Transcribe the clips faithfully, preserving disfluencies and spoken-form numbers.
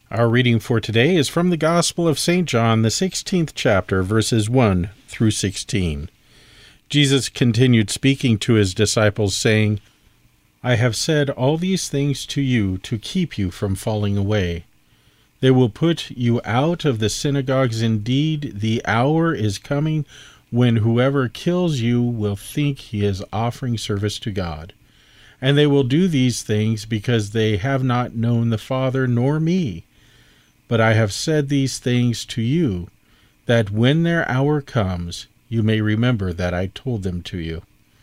Our reading for today is from the Gospel of Saint John, the sixteenth chapter, verses one through sixteen. Jesus continued speaking to his disciples, saying, I have said all these things to you to keep you from falling away. They will put you out of the synagogues. Indeed, the hour is coming when whoever kills you will think he is offering service to God. And they will do these things because they have not known the Father nor me. But I have said these things to you, that when their hour comes, you may remember that I told them to you.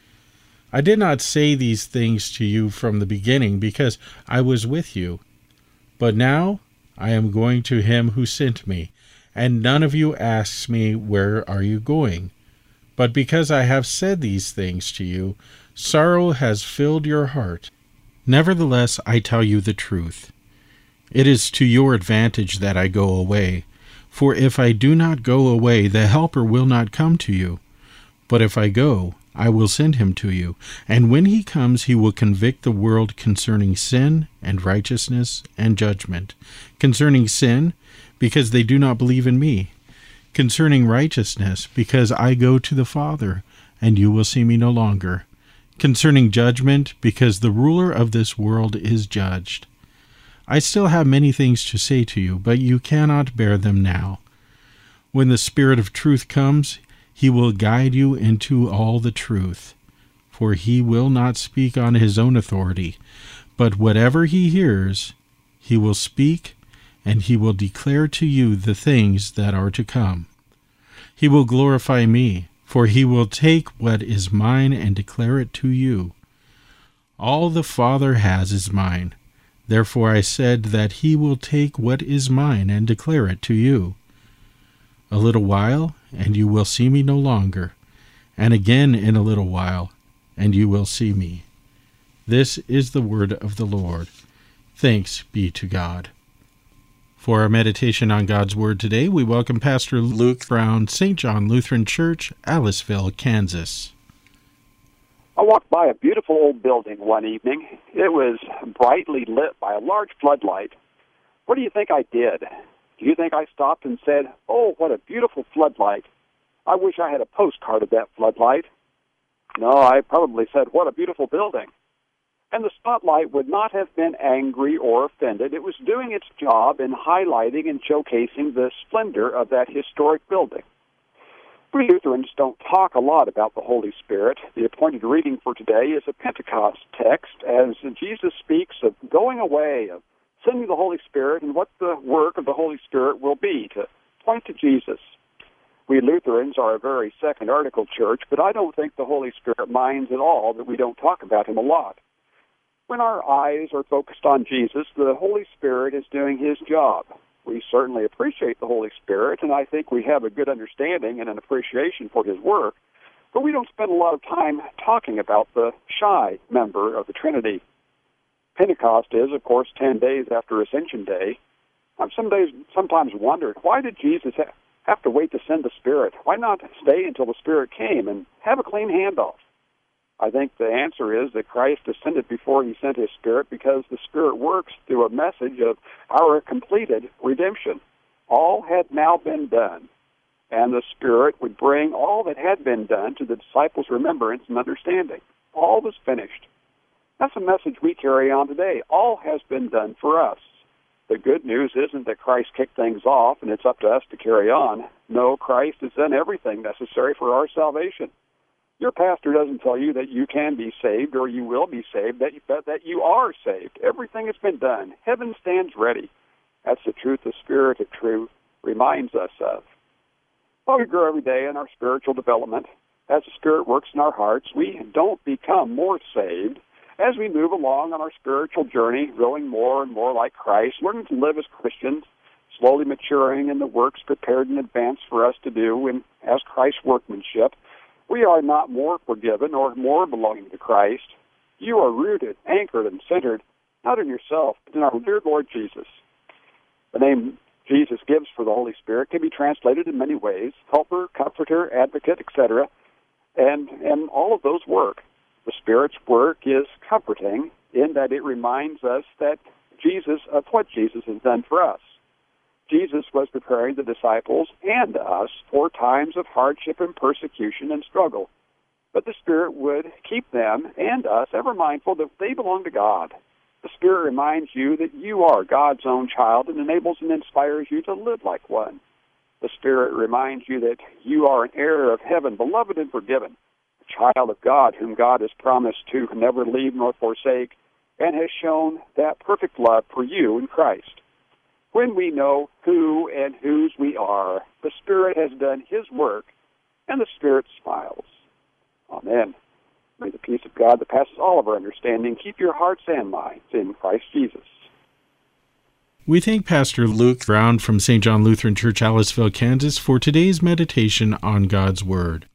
I did not say these things to you from the beginning because I was with you. But now I am going to him who sent me, and none of you asks me, where are you going? But because I have said these things to you, sorrow has filled your heart. Nevertheless, I tell you the truth. It is to your advantage that I go away. For if I do not go away, the Helper will not come to you. But if I go, I will send him to you. And when he comes, he will convict the world concerning sin and righteousness and judgment. Concerning sin, because they do not believe in me. Concerning righteousness, because I go to the Father, and you will see me no longer. Concerning judgment, because the ruler of this world is judged. I still have many things to say to you, but you cannot bear them now. When the Spirit of truth comes, he will guide you into all the truth. For he will not speak on his own authority, but whatever he hears, he will speak, and he will declare to you the things that are to come. He will glorify me, for he will take what is mine and declare it to you. All the Father has is mine. Therefore I said that he will take what is mine and declare it to you. A little while, and you will see me no longer, and again in a little while, and you will see me. This is the word of the Lord. Thanks be to God. For our meditation on God's Word today, we welcome Pastor Luke Brown, Saint John Lutheran Church, Aliceville, Kansas. I walked by a beautiful old building one evening. It was brightly lit by a large floodlight. What do you think I did? Do you think I stopped and said, oh, what a beautiful floodlight. I wish I had a postcard of that floodlight. No, I probably said, what a beautiful building. And the spotlight would not have been angry or offended. It was doing its job in highlighting and showcasing the splendor of that historic building. We Lutherans don't talk a lot about the Holy Spirit. The appointed reading for today is a Pentecost text as Jesus speaks of going away, of sending the Holy Spirit, and what the work of the Holy Spirit will be to point to Jesus. We Lutherans are a very second article church, but I don't think the Holy Spirit minds at all that we don't talk about him a lot. When our eyes are focused on Jesus, the Holy Spirit is doing his job. We certainly appreciate the Holy Spirit, and I think we have a good understanding and an appreciation for his work, but we don't spend a lot of time talking about the shy member of the Trinity. Pentecost is, of course, ten days after Ascension Day. I've some days sometimes wondered, why did Jesus ha- have to wait to send the Spirit? Why not stay until the Spirit came and have a clean handoff? I think the answer is that Christ ascended before he sent his Spirit because the Spirit works through a message of our completed redemption. All had now been done, and the Spirit would bring all that had been done to the disciples' remembrance and understanding. All was finished. That's a message we carry on today. All has been done for us. The good news isn't that Christ kicked things off and it's up to us to carry on. No, Christ has done everything necessary for our salvation. Your pastor doesn't tell you that you can be saved or you will be saved, that you, that you are saved. Everything has been done. Heaven stands ready. That's the truth the Spirit of truth reminds us of. Well, we grow every day in our spiritual development. As the Spirit works in our hearts, we don't become more saved. As we move along on our spiritual journey, growing more and more like Christ, learning to live as Christians, slowly maturing in the works prepared in advance for us to do and as Christ's workmanship, we are not more forgiven or more belonging to Christ. You are rooted, anchored, and centered, not in yourself, but in our dear Lord Jesus. The name Jesus gives for the Holy Spirit can be translated in many ways: helper, comforter, advocate, et cetera. And, and all of those work. The Spirit's work is comforting in that it reminds us that Jesus, of what Jesus has done for us. Jesus was preparing the disciples and us for times of hardship and persecution and struggle. But the Spirit would keep them and us ever mindful that they belong to God. The Spirit reminds you that you are God's own child and enables and inspires you to live like one. The Spirit reminds you that you are an heir of heaven, beloved and forgiven, a child of God whom God has promised to never leave nor forsake, and has shown that perfect love for you in Christ. When we know who and whose we are, the Spirit has done His work, and the Spirit smiles. Amen. May the peace of God that passes all of our understanding keep your hearts and minds in Christ Jesus. We thank Pastor Luke Brown from Saint John Lutheran Church, Aliceville, Kansas, for today's meditation on God's Word.